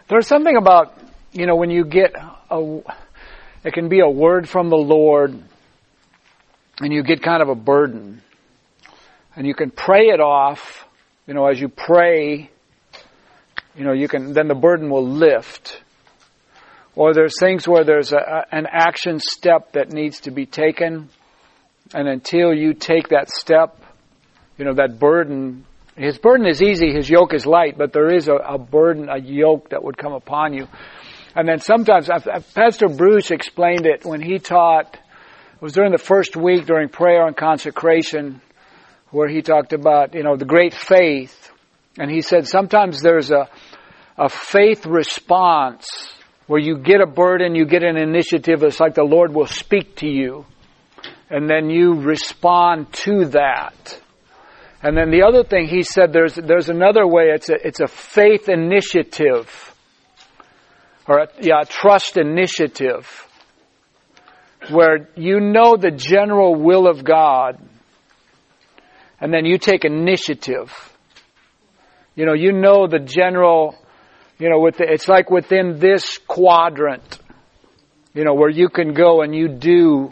There's something about, when you get it can be a word from the Lord, and you get kind of a burden. And you can pray it off, as you pray, then the burden will lift. Or there's things where there's an action step that needs to be taken, and until you take that step, that burden, his burden is easy, his yoke is light, but there is a burden, a yoke that would come upon you. And then sometimes, Pastor Bruce explained it when he taught, it was during the first week during prayer and consecration, where he talked about, the great faith. And he said sometimes there's a faith response where you get a burden, you get an initiative. It's like the Lord will speak to you. And then you respond to that. And then the other thing he said, there's another way. It's a faith initiative. Or a trust initiative. Where you know the general will of God. And then you take initiative. You know the general, it's like within this quadrant, where you can go and you do,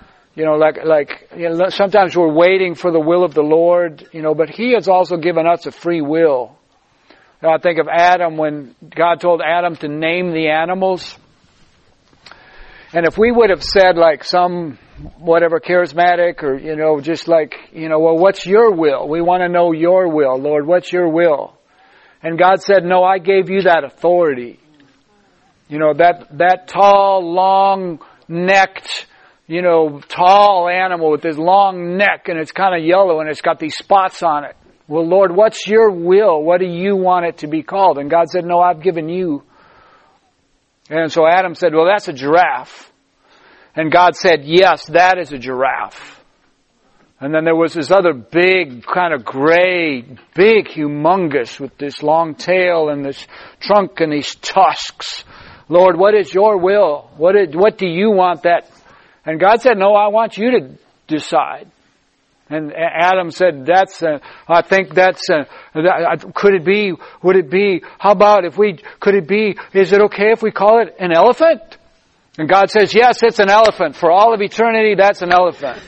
sometimes we're waiting for the will of the Lord, but He has also given us a free will. Now I think of Adam when God told Adam to name the animals. And if we would have said like some whatever charismatic or, just like, well, what's your will? We want to know your will, Lord. What's your will? And God said, no, I gave you that authority. That tall, long-necked, tall animal with this long neck and it's kind of yellow and it's got these spots on it. Well, Lord, what's your will? What do you want it to be called? And God said, no, I've given you. And so Adam said, well, that's a giraffe. And God said, yes, that is a giraffe. And then there was this other big, kind of gray, big, humongous with this long tail and this trunk and these tusks. Lord, what is your will? What do you want that? And God said, no, I want you to decide. And Adam said, I think could it be, would it be, how about is it okay if we call it an elephant? And God says, yes, it's an elephant. For all of eternity, that's an elephant.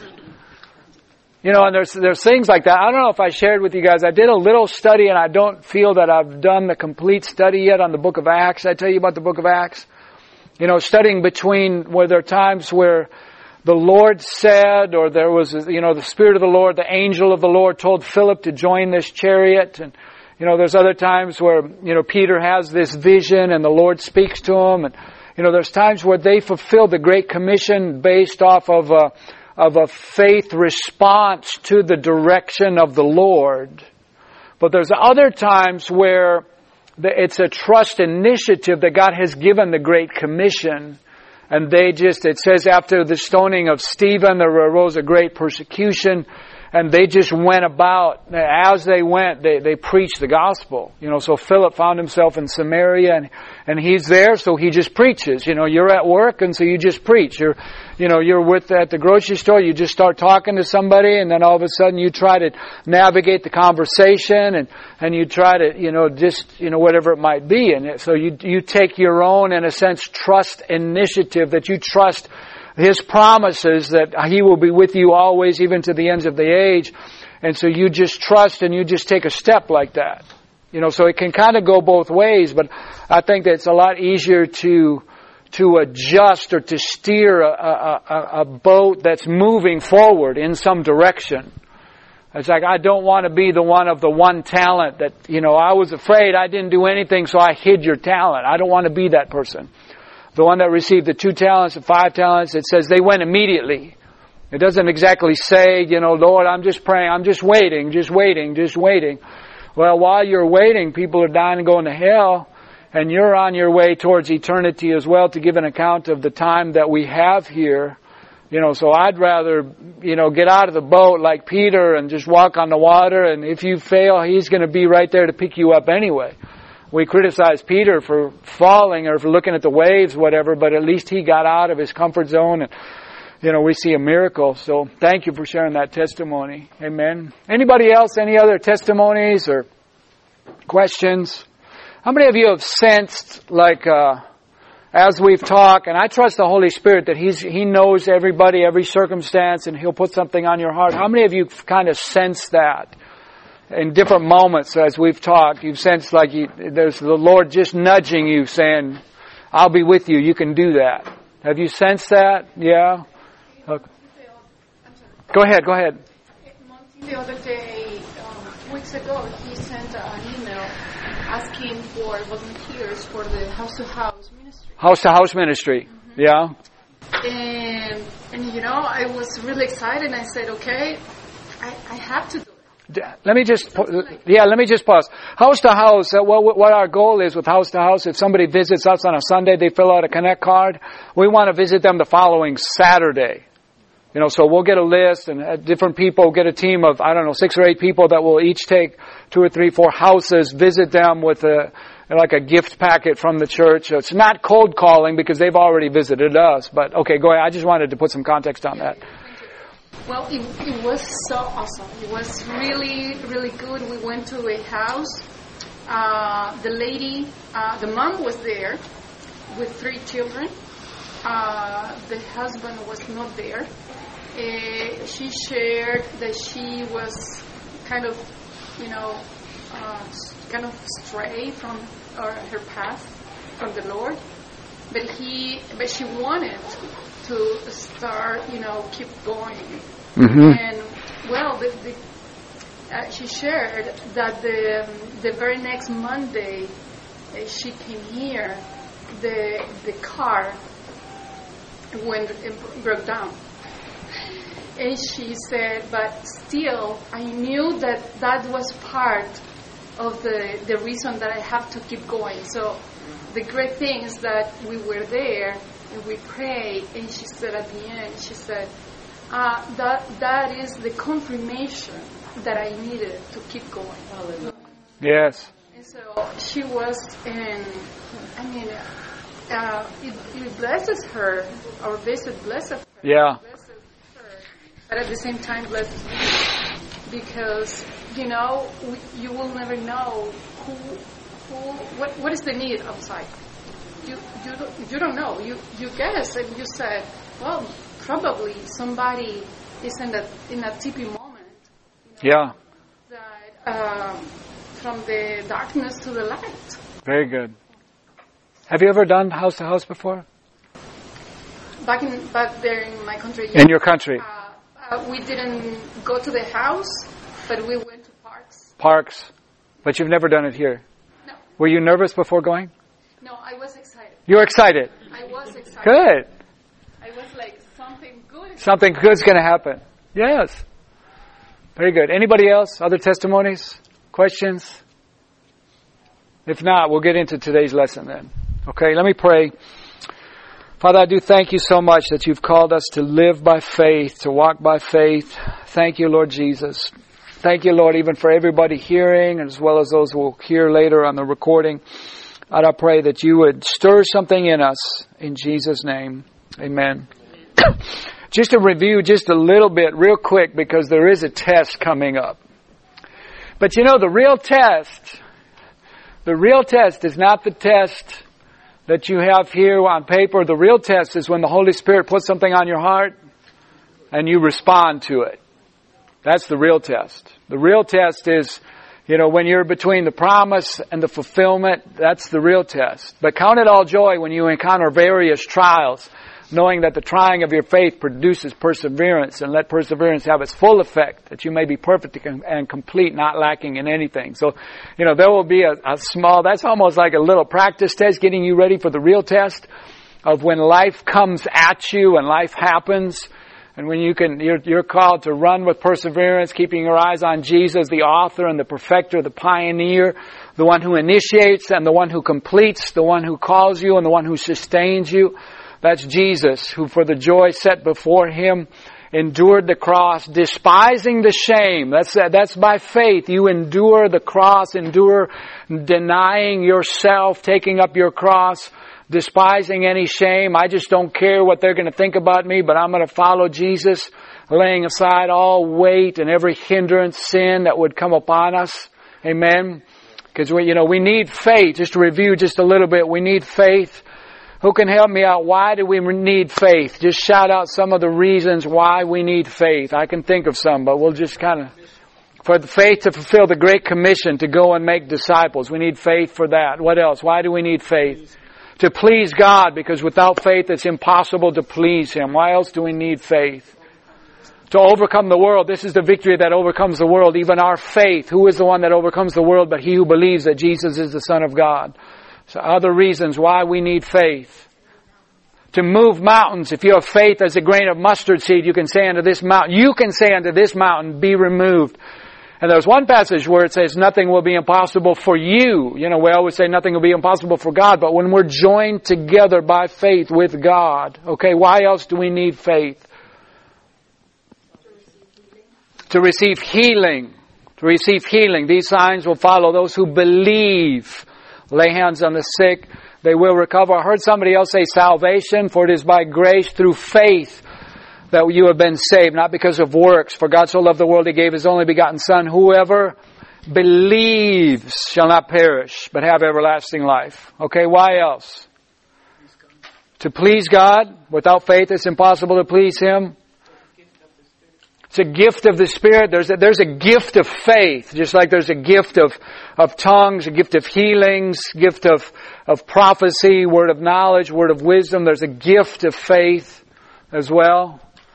And there's things like that. I don't know if I shared with you guys. I did a little study and I don't feel that I've done the complete study yet on the book of Acts. I tell you about the book of Acts. Studying between where there are times where the Lord said, or there was, the Spirit of the Lord, the angel of the Lord told Philip to join this chariot. And, there's other times where, Peter has this vision and the Lord speaks to him. And, there's times where they fulfill the Great Commission based off of a faith response to the direction of the Lord. But there's other times where it's a trust initiative that God has given the Great Commission. And it says after the stoning of Stephen, there arose a great persecution. And they just went about, as they went, they preached the gospel. So Philip found himself in Samaria and he's there, so he just preaches. You're at work and so you just preach. You're at the grocery store, you just start talking to somebody and then all of a sudden you try to navigate the conversation and you try to, whatever it might be. And so you take your own, in a sense, trust initiative that you trust His promises that He will be with you always, even to the ends of the age. And so you just trust and you just take a step like that. So it can kind of go both ways, but I think that it's a lot easier to adjust or to steer a boat that's moving forward in some direction. It's like, I don't want to be the one of the one talent that, I was afraid I didn't do anything, so I hid your talent. I don't want to be that person. The one that received the 2 talents and 5 talents, it says they went immediately. It doesn't exactly say, Lord, I'm just praying, I'm just waiting. Well, while you're waiting, people are dying and going to hell, and you're on your way towards eternity as well to give an account of the time that we have here. So I'd rather, get out of the boat like Peter and just walk on the water, and if you fail, He's going to be right there to pick you up anyway. We criticize Peter for falling or for looking at the waves, whatever, but at least he got out of his comfort zone and, we see a miracle. So thank you for sharing that testimony. Amen. Anybody else? Any other testimonies or questions? How many of you have sensed, like, as we've talked, and I trust the Holy Spirit that He knows everybody, every circumstance, and He'll put something on your heart. How many of you kind of sense that in different moments as we've talked? You've sensed like there's the Lord just nudging you, saying, "I'll be with you. You can do that." Have you sensed that? Yeah. Okay. Go ahead. The other day, weeks ago, he sent an email asking for volunteers for the house-to-house ministry. House-to-house ministry, yeah. And I was really excited. I said, okay, I have to do it. Let me just pause. House to house, what our goal is with house to house, if somebody visits us on a Sunday, they fill out a Connect card, we want to visit them the following Saturday. So we'll get a list, and different people get a team of, 6 or 8 people that will each take 2 or 3, 4 houses, visit them with a gift packet from the church. It's not cold calling because they've already visited us, but okay, go ahead. I just wanted to put some context on that. Well, it was so awesome. It was really, really good. We went to a house. The lady, the mom was there with 3 children. The husband was not there. She shared that she was kind of stray from her path from the Lord, but she wanted to start, keep going. Mm-hmm. And she shared that the very next Monday she came here, the car broke down. And she said, but still, I knew that was part of the reason that I have to keep going. So the great thing is that we were there and we prayed, and she said at the end, she said, that is the confirmation that I needed to keep going. Hallelujah. Yes. And so she was it blesses her, our visit blesses her. Yeah. But at the same time blesses me, because you will never know what is the need outside. You don't know. You guess, and you said, well, probably somebody is in a tipping moment. Yeah. That from the darkness to the light. Very good. Have you ever done house to house before? Back there in my country. In your country. We didn't go to the house, but we went to parks. Parks. But you've never done it here? No. Were you nervous before going? No, I was excited. You were excited? I was excited. Good. I was like, something good. Something good's going to happen. Yes. Very good. Anybody else? Other testimonies? Questions? If not, we'll get into today's lesson then. Okay, let me pray. Father, I do thank you so much that you've called us to live by faith, to walk by faith. Thank you, Lord Jesus. Thank you, Lord, even for everybody hearing, as well as those who will hear later on the recording. God, I pray that you would stir something in us in Jesus' name. Amen. Just to review just a little bit real quick, because there is a test coming up. But the real test is not the test that you have here on paper. The real test is when the Holy Spirit puts something on your heart and you respond to it. That's the real test. The real test is, when you're between the promise and the fulfillment, that's the real test. But count it all joy when you encounter various trials, knowing that the trying of your faith produces perseverance, and let perseverance have its full effect, that you may be perfect and complete, not lacking in anything. So, there will be a small, that's almost like a little practice test, getting you ready for the real test of when life comes at you and life happens, and when you're called to run with perseverance, keeping your eyes on Jesus, the author and the perfecter, the pioneer, the one who initiates and the one who completes, the one who calls you and the one who sustains you. That's Jesus, who for the joy set before Him endured the cross, despising the shame. That's by faith. You endure the cross, endure denying yourself, taking up your cross, despising any shame. I just don't care what they're going to think about me, but I'm going to follow Jesus, laying aside all weight and every hindrance, sin that would come upon us. Amen. Because we need faith. Just to review just a little bit, we need faith. Who can help me out? Why do we need faith? Just shout out some of the reasons why we need faith. I can think of some, but we'll just for the faith to fulfill the Great Commission to go and make disciples. We need faith for that. What else? Why do we need faith? To please God, because without faith it's impossible to please Him. Why else do we need faith? To overcome the world. This is the victory that overcomes the world, even our faith. Who is the one that overcomes the world but he who believes that Jesus is the Son of God? So other reasons why we need faith. To move mountains. If you have faith as a grain of mustard seed, you can say unto this mountain, be removed. And there's one passage where it says nothing will be impossible for you. We always say nothing will be impossible for God, but when we're joined together by faith with God, okay, why else do we need faith? To receive healing. To receive healing. These signs will follow those who believe. Lay hands on the sick, they will recover. I heard somebody else say salvation, for it is by grace through faith that you have been saved, not because of works. For God so loved the world, He gave His only begotten Son. Whoever believes shall not perish, but have everlasting life. Okay, why else? To please God. Without faith, it's impossible to please Him. It's a gift of the Spirit. There's a gift of faith, just like there's a gift of tongues, a gift of healings, gift of prophecy, word of knowledge, word of wisdom. There's a gift of faith as well.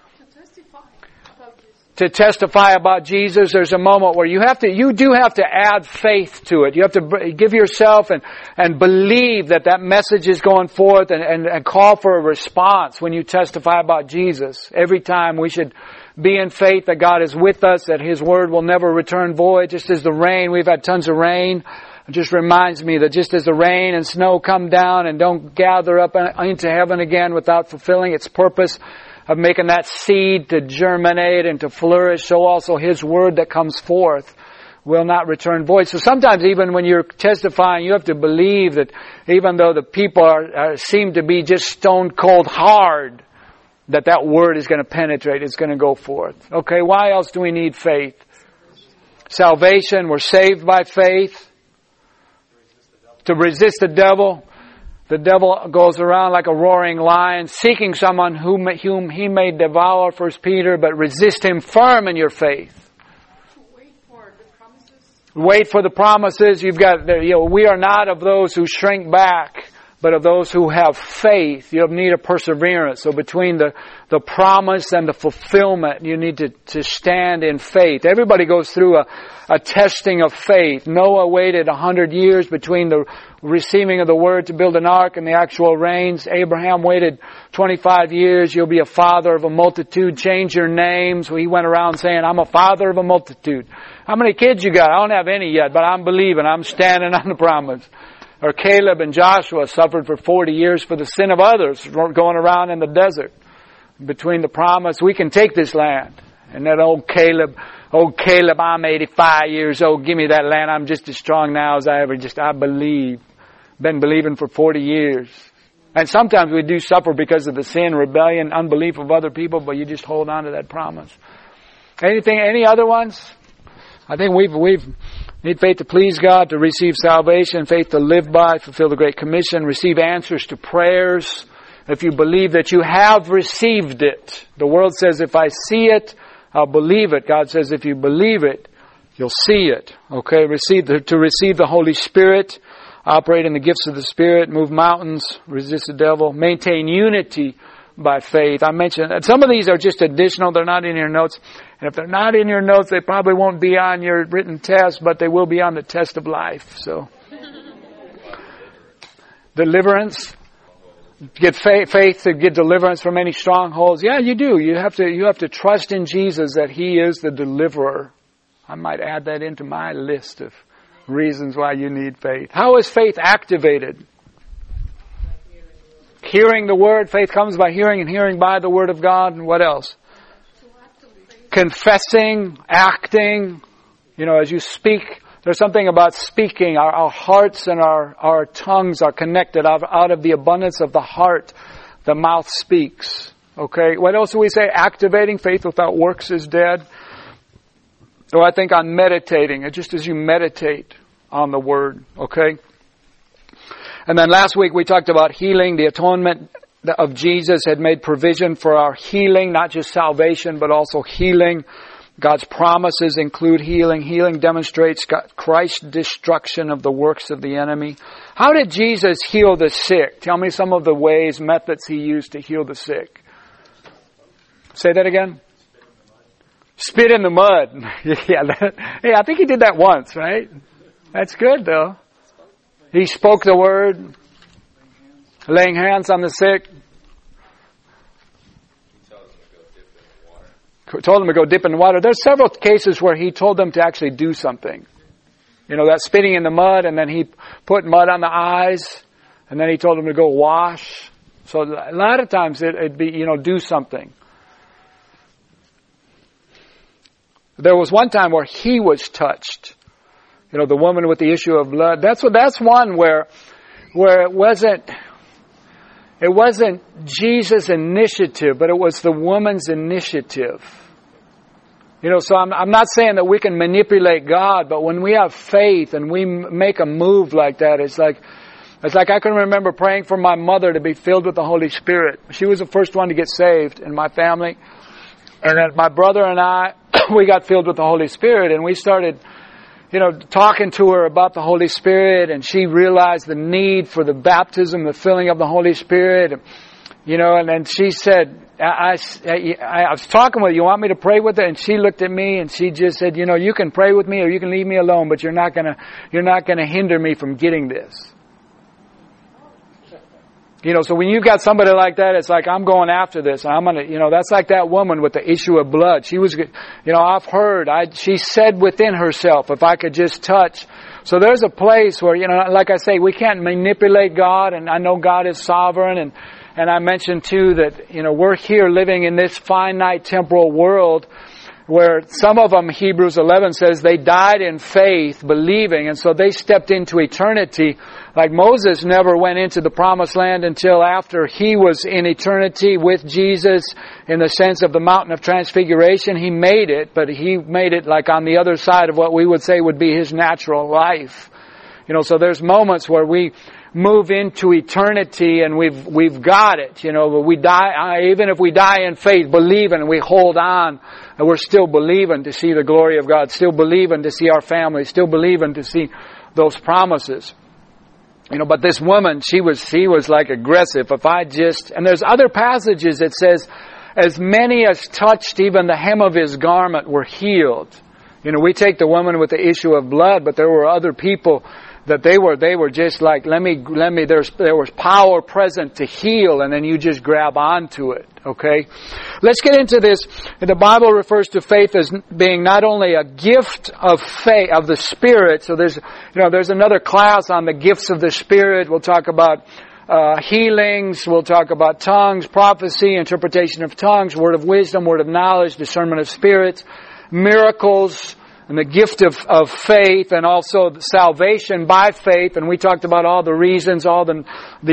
To testify about Jesus, there's a moment where you do have to add faith to it. You have to give yourself and believe that message is going forth and call for a response when you testify about Jesus. Every time we should be in faith that God is with us, that His Word will never return void. Just as the rain, we've had tons of rain. It just reminds me that just as the rain and snow come down and don't gather up into heaven again without fulfilling its purpose of making that seed to germinate and to flourish, so also His Word that comes forth will not return void. So sometimes even when you're testifying, you have to believe that even though the people seem to be just stone cold hard, that word is going to penetrate, it's going to go forth. Okay, why else do we need faith? Salvation, we're saved by faith. To resist the devil. The devil goes around like a roaring lion, seeking someone whom he may devour, 1 Peter, but resist him firm in your faith. Wait for the promises. You've got, we are not of those who shrink back, but of those who have faith. You have need of perseverance. So between the promise and the fulfillment, you need to stand in faith. Everybody goes through a testing of faith. Noah waited 100 years between the receiving of the word to build an ark and the actual rains. Abraham waited 25 years. You'll be a father of a multitude. Change your name. So he went around saying, I'm a father of a multitude. How many kids you got? I don't have any yet, but I'm believing. I'm standing on the promise. Or Caleb and Joshua suffered for 40 years for the sin of others, going around in the desert. Between the promise, we can take this land. And that old Caleb, I'm 85 years old, give me that land. I'm just as strong now as I believe. Been believing for 40 years. And sometimes we do suffer because of the sin, rebellion, unbelief of other people, but you just hold on to that promise. Any other ones? I think we've need faith to please God, to receive salvation, faith to live by, fulfill the Great Commission, receive answers to prayers. If you believe that you have received it. The world says, if I see it, I'll believe it. God says, if you believe it, you'll see it. Okay, to receive the Holy Spirit, operate in the gifts of the Spirit, move mountains, resist the devil, maintain unity by faith. I mentioned that some of these are just additional. They're not in your notes. And if they're not in your notes, they probably won't be on your written test, but they will be on the test of life. So, deliverance. Get faith to get deliverance from any strongholds. Yeah, you do. You have to trust in Jesus that He is the deliverer. I might add that into my list of reasons why you need faith. How is faith activated? Hearing the Word. Faith comes by hearing, and hearing by the Word of God. And what else? Confessing, acting. As you speak, there's something about speaking. Our hearts and our tongues are connected. Out of the abundance of the heart, the mouth speaks. Okay, what else do we say? Activating. Faith without works is dead. So I think on meditating, just as you meditate on the Word. Okay? And then last week we talked about healing. The atonement of Jesus had made provision for our healing, not just salvation, but also healing. God's promises include healing. Healing demonstrates Christ's destruction of the works of the enemy. How did Jesus heal the sick? Tell me some of the ways, methods He used to heal the sick. Say that again. Spit in the mud. Yeah, I think He did that once, right? That's good, though. He spoke the word, laying hands on the sick. Told them to go dip in the water. There's several cases where He told them to actually do something. You know, that spitting in the mud, and then He put mud on the eyes, and then He told them to go wash. So a lot of times it'd be, do something. There was one time where He was touched. The woman with the issue of blood. That's one where it wasn't Jesus' initiative, but it was the woman's initiative. So I'm not saying that we can manipulate God, but when we have faith and we make a move like that, it's like I can remember praying for my mother to be filled with the Holy Spirit. She was the first one to get saved in my family. And then my brother and I, we got filled with the Holy Spirit, and we started talking to her about the Holy Spirit, and she realized the need for the baptism, the filling of the Holy Spirit. And then she said, I was talking with you. You want me to pray with her? And she looked at me and she just said, you can pray with me or you can leave me alone, but you're not gonna hinder me from getting this. So when you've got somebody like that, it's like, I'm going after this. And I'm gonna, that's like that woman with the issue of blood. She was, I've heard, she said within herself, if I could just touch. So there's a place where, like I say, we can't manipulate God, and I know God is sovereign, and I mentioned too that, we're here living in this finite temporal world where some of them, Hebrews 11 says, they died in faith, believing, and so they stepped into eternity. Like Moses never went into the promised land until after he was in eternity with Jesus in the sense of the mountain of transfiguration. He made it, but he made it like on the other side of what we would say would be his natural life. So there's moments where we move into eternity and we've got it, but we die, even if we die in faith, believing, and we hold on, and we're still believing to see the glory of God, still believing to see our family, still believing to see those promises. But this woman, she was like aggressive. And there's other passages that says, as many as touched even the hem of His garment were healed. We take the woman with the issue of blood, but there were other people that they were just like, there was power present to heal, and then you just grab onto it. Okay? Let's get into this. The Bible refers to faith as being not only a gift of faith, of the Spirit. So there's another class on the gifts of the Spirit. We'll talk about healings. We'll talk about tongues, prophecy, interpretation of tongues, word of wisdom, word of knowledge, discernment of spirits, miracles, and the gift of faith, and also salvation by faith. And we talked about all the reasons, all the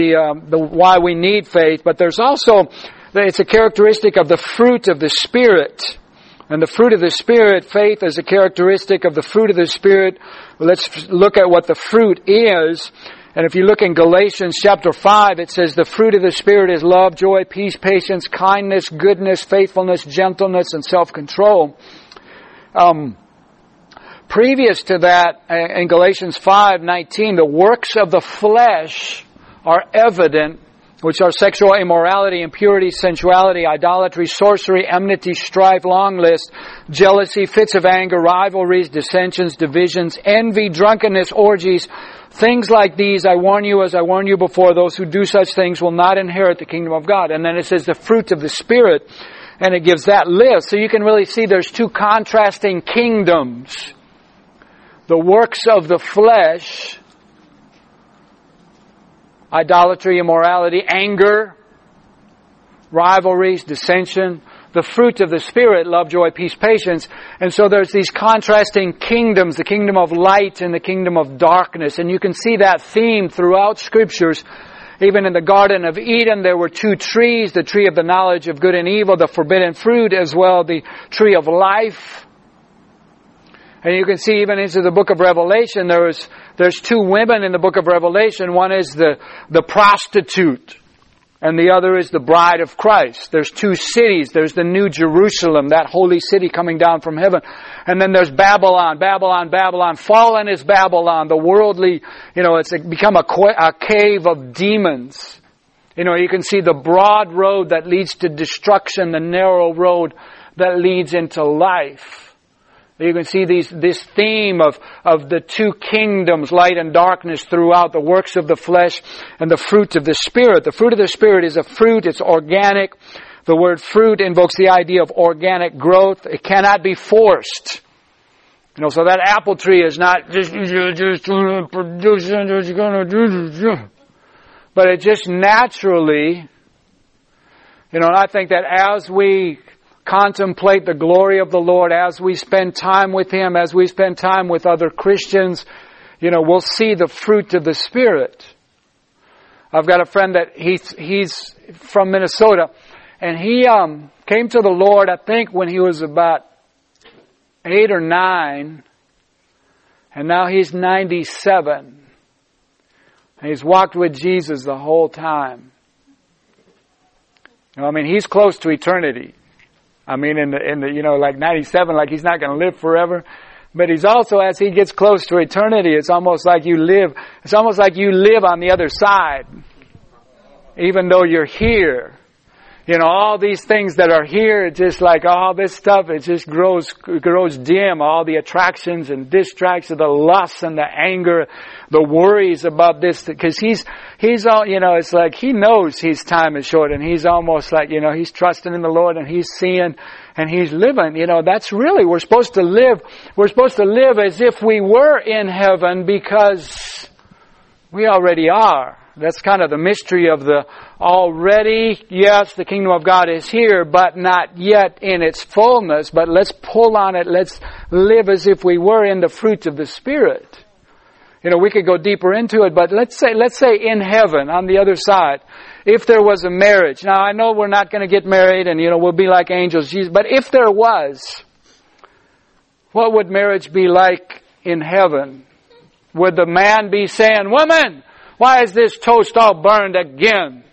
why we need faith. But there's also, it's a characteristic of the fruit of the Spirit. And the fruit of the Spirit, faith is a characteristic of the fruit of the Spirit. Let's look at what the fruit is. And if you look in Galatians chapter 5, it says the fruit of the Spirit is love, joy, peace, patience, kindness, goodness, faithfulness, gentleness, and self-control. Previous to that, in Galatians 5:19, the works of the flesh are evident, which are sexual immorality, impurity, sensuality, idolatry, sorcery, enmity, strife, long list, jealousy, fits of anger, rivalries, dissensions, divisions, envy, drunkenness, orgies. Things like these, I warn you, as I warned you before, those who do such things will not inherit the kingdom of God. And then it says the fruit of the Spirit, and it gives that list. So you can really see there's two contrasting kingdoms. The works of the flesh, idolatry, immorality, anger, rivalries, dissension. The fruit of the Spirit, love, joy, peace, patience. And so there's these contrasting kingdoms, the kingdom of light and the kingdom of darkness. And you can see that theme throughout Scriptures. Even in the Garden of Eden, there were two trees, the tree of the knowledge of good and evil, the forbidden fruit, as well the tree of life. And you can see even into the book of Revelation, there's two women in the book of Revelation. One is the prostitute, and the other is the bride of Christ. There's two cities. There's the New Jerusalem, that holy city coming down from heaven. And then there's Babylon, Babylon, Babylon. Fallen is Babylon, the worldly, it's become a cave of demons. You can see the broad road that leads to destruction, the narrow road that leads into life. You can see this theme of the two kingdoms, light and darkness, throughout the works of the flesh and the fruit of the Spirit. The fruit of the Spirit is a fruit. It's organic. The word fruit invokes the idea of organic growth. It cannot be forced. So that apple tree is not just producing, it's going to do. But it just naturally, and I think that as we contemplate the glory of the Lord, as we spend time with Him, as we spend time with other Christians, we'll see the fruit of the Spirit. I've got a friend that he's from Minnesota, and he came to the Lord, I think, when he was about 8 or 9, and now he's 97. And he's walked with Jesus the whole time. He's close to eternity. In the like 97, like he's not going to live forever. But he's also, as he gets close to eternity, it's almost like you live on the other side. Even though you're here. All these things that are here, just like all this stuff, it just grows dim. All the attractions and distractions, the lust and the anger, the worries about this, because he's all, it's like he knows his time is short, and he's almost like, he's trusting in the Lord, and he's seeing, and he's living. That's really, we're supposed to live as if we were in heaven, because we already are. That's kind of the mystery of the already, yes, the kingdom of God is here, but not yet in its fullness. But let's pull on it. Let's live as if we were in the fruit of the Spirit. We could go deeper into it, but let's say in heaven, on the other side, if there was a marriage. Now, I know we're not going to get married and, we'll be like angels, but if there was, what would marriage be like in heaven? Would the man be saying, "Woman, why is this toast all burned again?"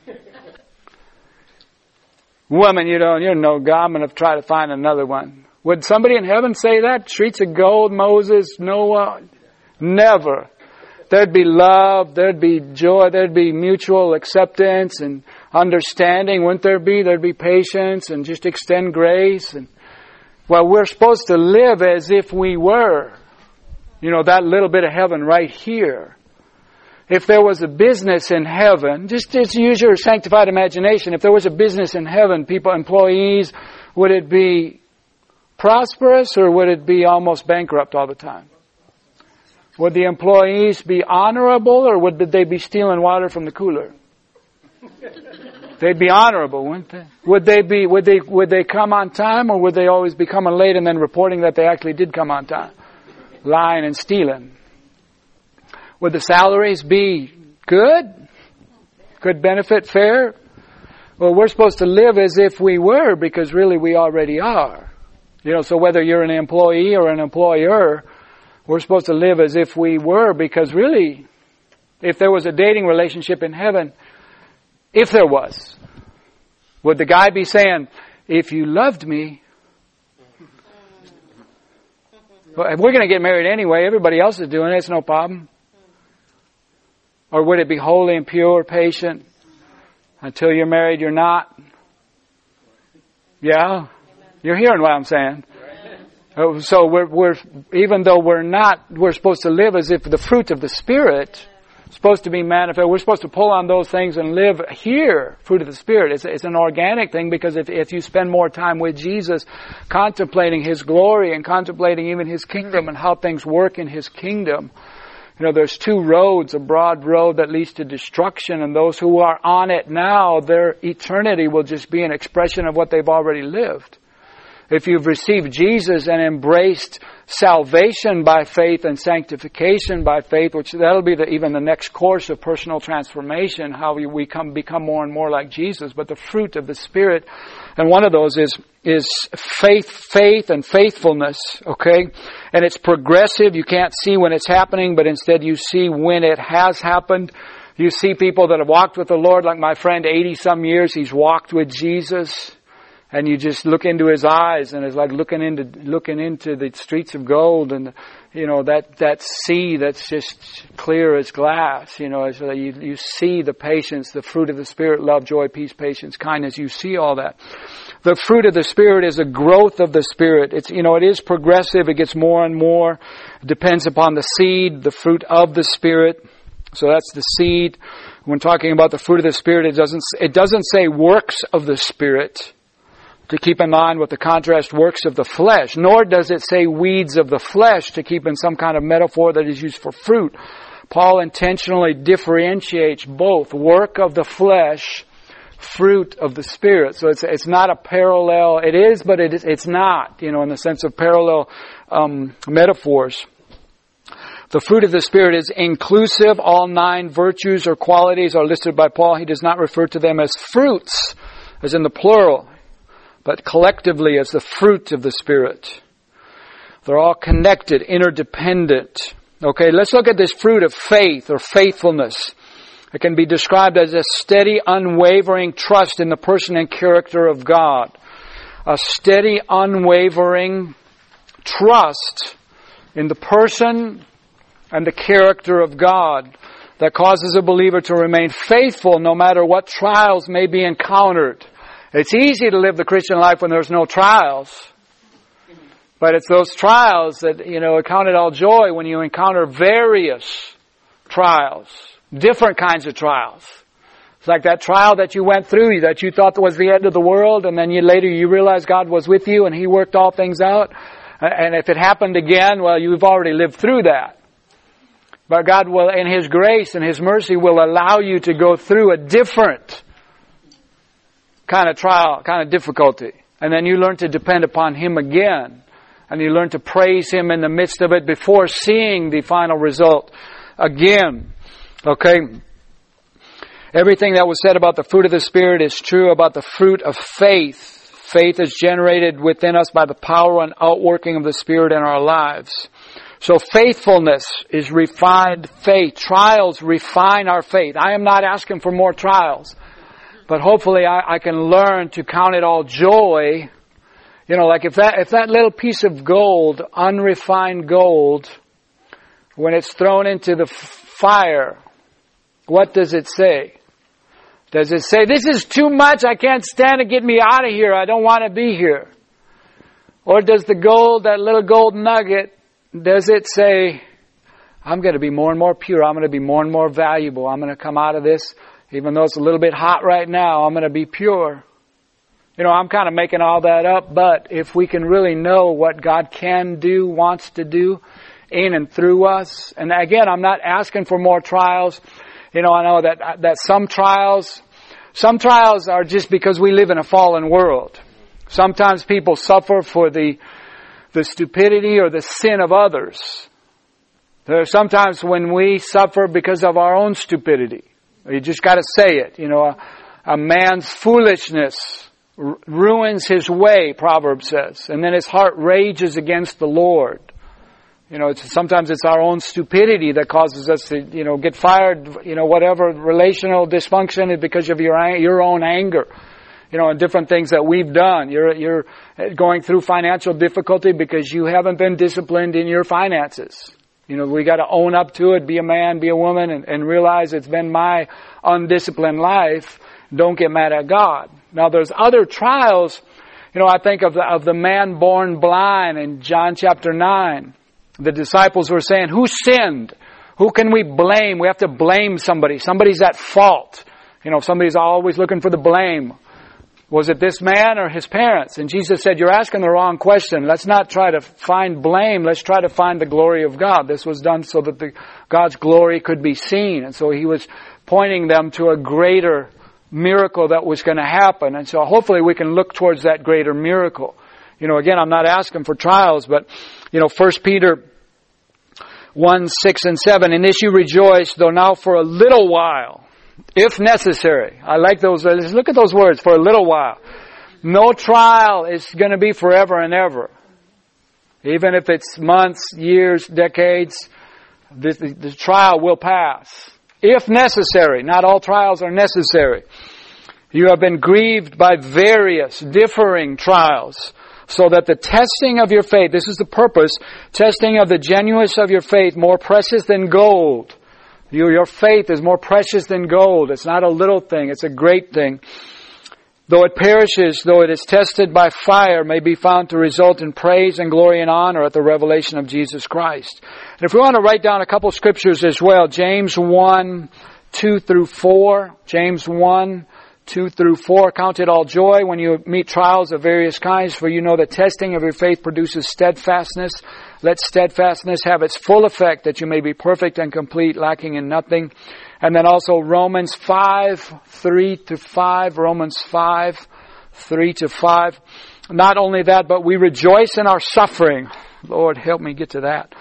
Woman, you're no God, I'm going to try to find another one. Would somebody in heaven say that? Streets of gold, Moses, Noah? Never. There'd be love, there'd be joy, there'd be mutual acceptance and understanding, wouldn't there be? There'd be patience and just extend grace. And we're supposed to live as if we were, that little bit of heaven right here. If there was a business in heaven, just use your sanctified imagination. If there was a business in heaven, employees, would it be prosperous or would it be almost bankrupt all the time? Would the employees be honorable or would they be stealing water from the cooler? They'd be honorable, wouldn't they? Would they come on time, or would they always be coming late and then reporting that they actually did come on time? Lying and stealing. Would the salaries be good? Good benefit, fair? Well, we're supposed to live as if we were, because really we already are. So whether you're an employee or an employer, we're supposed to live as if we were, because really, if there was a dating relationship in heaven, if there was, would the guy be saying, "If you loved me, well, we're going to get married anyway, everybody else is doing it, it's no problem"? Or would it be holy and pure, patient? Until you're married, you're not. Yeah? You're hearing what I'm saying. So we're even though we're not, we're supposed to live as if the fruit of the Spirit is supposed to be manifest. We're supposed to pull on those things and live here, fruit of the Spirit. It's an organic thing, because if you spend more time with Jesus, contemplating His glory and contemplating even His kingdom and how things work in His kingdom, there's two roads, a broad road that leads to destruction, and those who are on it now, their eternity will just be an expression of what they've already lived. If you've received Jesus and embraced salvation by faith and sanctification by faith, which that'll be even the next course of personal transformation, how we become more and more like Jesus. But the fruit of the Spirit, and one of those is faith and faithfulness, okay? And it's progressive. You can't see when it's happening, but instead you see when it has happened. You see people that have walked with the Lord, like my friend, 80-some years, he's walked with Jesus. And you just look into his eyes, and it's like looking into the streets of gold, and that sea that's just clear as glass. So that you see the patience, the fruit of the Spirit, love, joy, peace, patience, kindness. You see all that. The fruit of the Spirit is a growth of the Spirit. It is progressive. It gets more and more. It depends upon the seed, the fruit of the Spirit. So that's the seed. When talking about the fruit of the Spirit, it doesn't say works of the Spirit, to keep in mind with the contrast works of the flesh, nor does it say weeds of the flesh, to keep in some kind of metaphor that is used for fruit. Paul intentionally differentiates both work of the flesh, fruit of the Spirit. So it's not a parallel. It is, but it's not, in the sense of parallel metaphors. The fruit of the Spirit is inclusive. All 9 virtues or qualities are listed by Paul. He does not refer to them as fruits, as in the plural, but collectively as the fruit of the Spirit. They're all connected, interdependent. Okay, let's look at this fruit of faith or faithfulness. It can be described as a steady, unwavering trust in the person and character of God. A steady, unwavering trust in the person and the character of God that causes a believer to remain faithful no matter what trials may be encountered. It's easy to live the Christian life when there's no trials. But it's those trials that, count it all joy when you encounter various trials. Different kinds of trials. It's like that trial that you went through that you thought was the end of the world, and then later you realized God was with you and He worked all things out. And if it happened again, well, you've already lived through that. But God will, in His grace and His mercy, will allow you to go through a different kind of trial, kind of difficulty. And then you learn to depend upon Him again. And you learn to praise Him in the midst of it before seeing the final result again. Okay? Everything that was said about the fruit of the Spirit is true about the fruit of faith. Faith is generated within us by the power and outworking of the Spirit in our lives. So faithfulness is refined faith. Trials refine our faith. I am not asking for more trials. But hopefully I can learn to count it all joy. Like if that little piece of gold, unrefined gold, when it's thrown into the fire, what does it say? Does it say, this is too much, I can't stand it, get me out of here, I don't want to be here? Or does the gold, that little gold nugget, does it say, I'm going to be more and more pure, I'm going to be more and more valuable, I'm going to come out of this, even though it's a little bit hot right now, I'm going to be pure. I'm kind of making all that up, but if we can really know what God can do, wants to do in and through us, and again, I'm not asking for more trials. I know that some trials are just because we live in a fallen world. Sometimes people suffer for the stupidity or the sin of others. There are sometimes when we suffer because of our own stupidity. You just got to say it. A man's foolishness ruins his way, Proverbs says, and then his heart rages against the Lord. Sometimes it's our own stupidity that causes us to, get fired, whatever relational dysfunction is because of your own anger, and different things that we've done. You're going through financial difficulty because you haven't been disciplined in your finances. We got to own up to it, be a man, be a woman, and realize it's been my undisciplined life. Don't get mad at God. Now there's other trials. I think of the man born blind in John chapter 9. The disciples were saying, who sinned? Who can we blame? We have to blame somebody. Somebody's at fault. Somebody's always looking for the blame. Was it this man or his parents? And Jesus said, you're asking the wrong question. Let's not try to find blame. Let's try to find the glory of God. This was done so that God's glory could be seen. And so He was pointing them to a greater miracle that was going to happen. And so hopefully we can look towards that greater miracle. Again, I'm not asking for trials, but, 1 Peter 1:6-7, in this you rejoice, though now for a little while, if necessary. I like those. Look at those words, for a little while. No trial is going to be forever and ever. Even if it's months, years, decades, the trial will pass. If necessary. Not all trials are necessary. You have been grieved by various differing trials, so that the testing of your faith, this is the purpose, testing of the genuineness of your faith, more precious than gold. Your faith is more precious than gold. It's not a little thing. It's a great thing. Though it perishes, though it is tested by fire, may be found to result in praise and glory and honor at the revelation of Jesus Christ. And if we want to write down a couple scriptures as well, James 1:2-4, James 1:2-4, count it all joy when you meet trials of various kinds, for you know the testing of your faith produces steadfastness. Let steadfastness have its full effect, that you may be perfect and complete, lacking in nothing. And then also Romans 5:3-5, Romans 5:3-5. Not only that, but we rejoice in our suffering. Lord, help me get to that.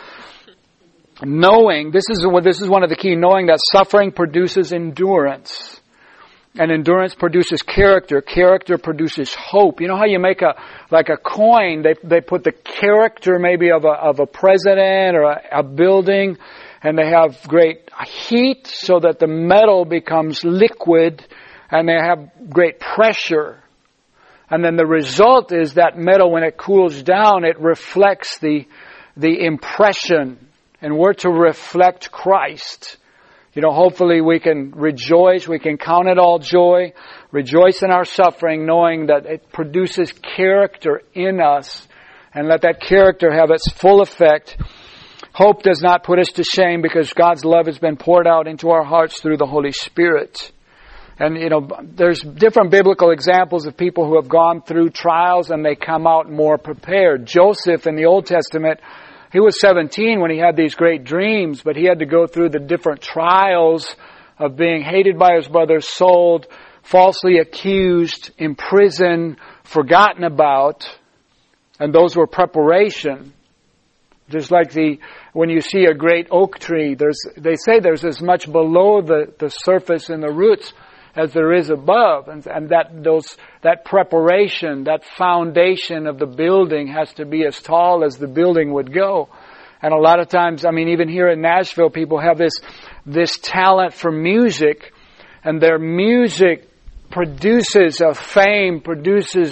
Knowing, this is one of the key, knowing that suffering produces endurance. And endurance produces character. Character produces hope. You know how you make a coin? They put the character maybe of a president or a building, and they have great heat so that the metal becomes liquid, and they have great pressure. And then the result is that metal, when it cools down, it reflects the impression. And we're to reflect Christ. Hopefully we can rejoice, we can count it all joy, rejoice in our suffering, knowing that it produces character in us, and let that character have its full effect. Hope does not put us to shame, because God's love has been poured out into our hearts through the Holy Spirit. And, there's different biblical examples of people who have gone through trials and they come out more prepared. Joseph in the Old Testament, he was 17 when he had these great dreams, but he had to go through the different trials of being hated by his brothers, sold, falsely accused, imprisoned, forgotten about. And those were preparation. Just like when you see a great oak tree, they say there's as much below the surface and the roots as there is above. And that preparation, that foundation of the building has to be as tall as the building would go. And a lot of times, even here in Nashville, people have this talent for music, and their music produces a fame, produces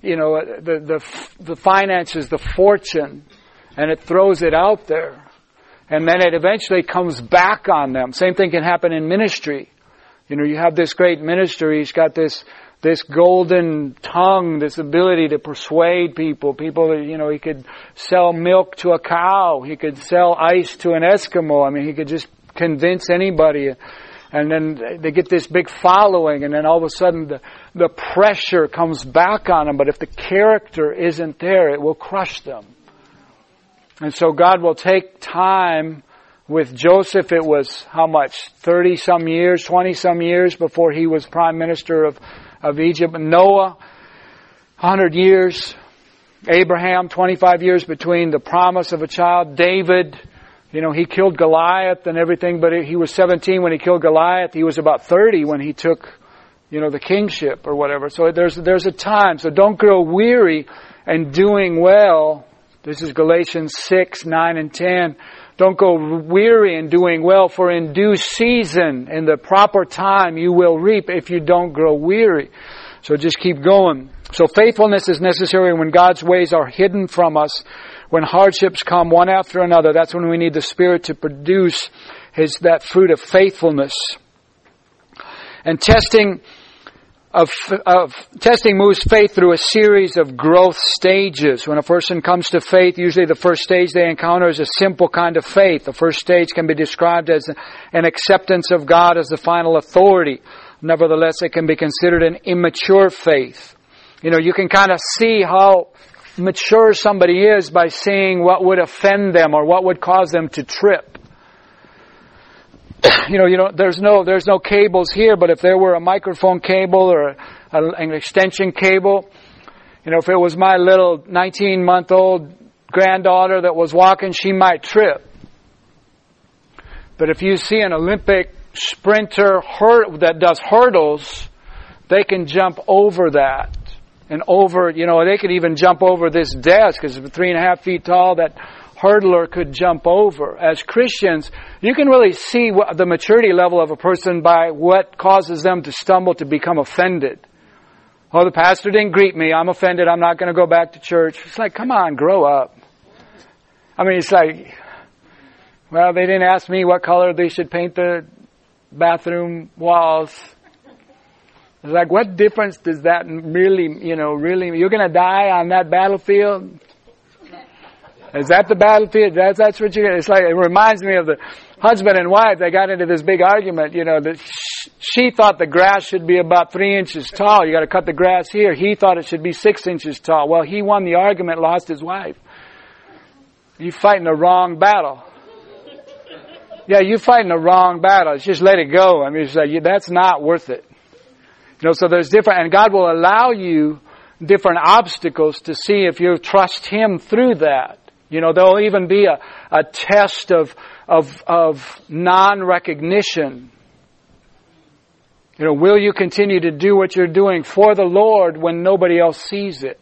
the finances, the fortune, and it throws it out there. And then it eventually comes back on them. Same thing can happen in ministry. You have this great minister, he's got this golden tongue, this ability to persuade people. He could sell milk to a cow. He could sell ice to an Eskimo. He could just convince anybody. And then they get this big following, and then all of a sudden the pressure comes back on them. But if the character isn't there, it will crush them. And so God will take time. With Joseph, it was how much? 30-some years, 20-some years before he was prime minister of Egypt. Noah, 100 years. Abraham, 25 years between the promise of a child. David, he killed Goliath and everything, but he was 17 when he killed Goliath. He was about 30 when he took, the kingship or whatever. So there's a time. So don't grow weary in doing well. This is Galatians 6:9-10. Don't go weary in doing well, for in due season, in the proper time, you will reap if you don't grow weary. So just keep going. So faithfulness is necessary when God's ways are hidden from us. When hardships come one after another, that's when we need the Spirit to produce that fruit of faithfulness. And testing moves faith through a series of growth stages. When a person comes to faith, usually the first stage they encounter is a simple kind of faith. The first stage can be described as an acceptance of God as the final authority. Nevertheless, it can be considered an immature faith. You can kind of see how mature somebody is by seeing what would offend them or what would cause them to trip. There's no cables here, but if there were a microphone cable or an extension cable, If it was my little 19-month-old granddaughter that was walking, she might trip. But if you see an Olympic sprinter that does hurdles, they can jump over that. And over, they could even jump over this desk, because it's 3.5 feet tall, that hurdler could jump over. As Christians, you can really see the maturity level of a person by what causes them to stumble, to become offended. Oh, the pastor didn't greet me. I'm offended. I'm not going to go back to church. It's like, come on, grow up. I mean, it's like, well, they didn't ask me what color they should paint the bathroom walls. It's like, what difference does that really, you're going to die on that battlefield? Is that the battlefield? That's what you're going to, it's like, it reminds me of the husband and wife. They got into this big argument, that she thought the grass should be about 3 inches tall. You got to cut the grass here. He thought it should be 6 inches tall. Well, he won the argument, lost his wife. You're fighting the wrong battle. Yeah, you're fighting the wrong battle. It's just let it go. I mean, it's like, that's not worth it. So there's different, and God will allow you different obstacles to see if you trust Him through that. There'll even be a test of non-recognition. Will you continue to do what you're doing for the Lord when nobody else sees it?